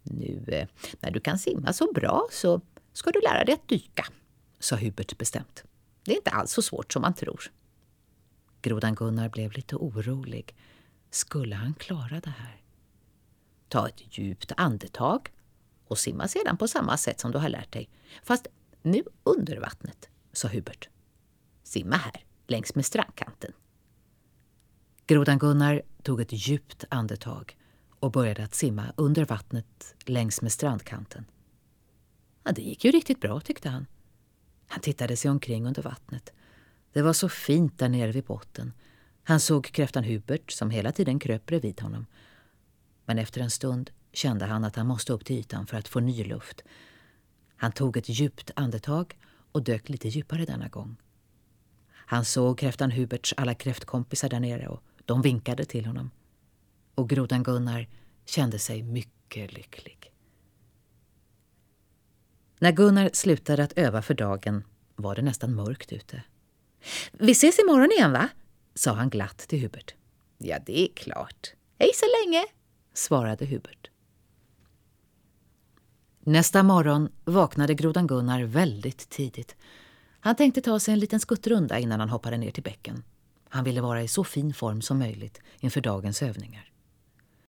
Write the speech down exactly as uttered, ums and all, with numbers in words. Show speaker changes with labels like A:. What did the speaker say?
A: Nu, eh, när du kan simma så bra så ska du lära dig att dyka, sa Hubert bestämt. Det är inte alls så svårt som man tror. Grodan Gunnar blev lite orolig. Skulle han klara det här? Ta ett djupt andetag och simma sedan på samma sätt som du har lärt dig. Fast nu under vattnet, sa Hubert. Simma här, längs med strandkanten. Grodan Gunnar tog ett djupt andetag och började att simma under vattnet längs med strandkanten. Ja, det gick ju riktigt bra, tyckte han. Han tittade sig omkring under vattnet. Det var så fint där nere vid botten. Han såg kräftan Hubert som hela tiden kröp bredvid honom. Men efter en stund kände han att han måste upp till ytan för att få ny luft. Han tog ett djupt andetag och dök lite djupare denna gång. Han såg kräftan Huberts alla kräftkompisar där nere och de vinkade till honom. Och Grodan Gunnar kände sig mycket lycklig. När Gunnar slutade att öva för dagen var det nästan mörkt ute. Vi ses imorgon igen, va? Sa han glatt till Hubert. Ja, det är klart. Hej så länge, svarade Hubert. Nästa morgon vaknade Grodan Gunnar väldigt tidigt. Han tänkte ta sig en liten skuttrunda innan han hoppade ner till bäcken. Han ville vara i så fin form som möjligt inför dagens övningar.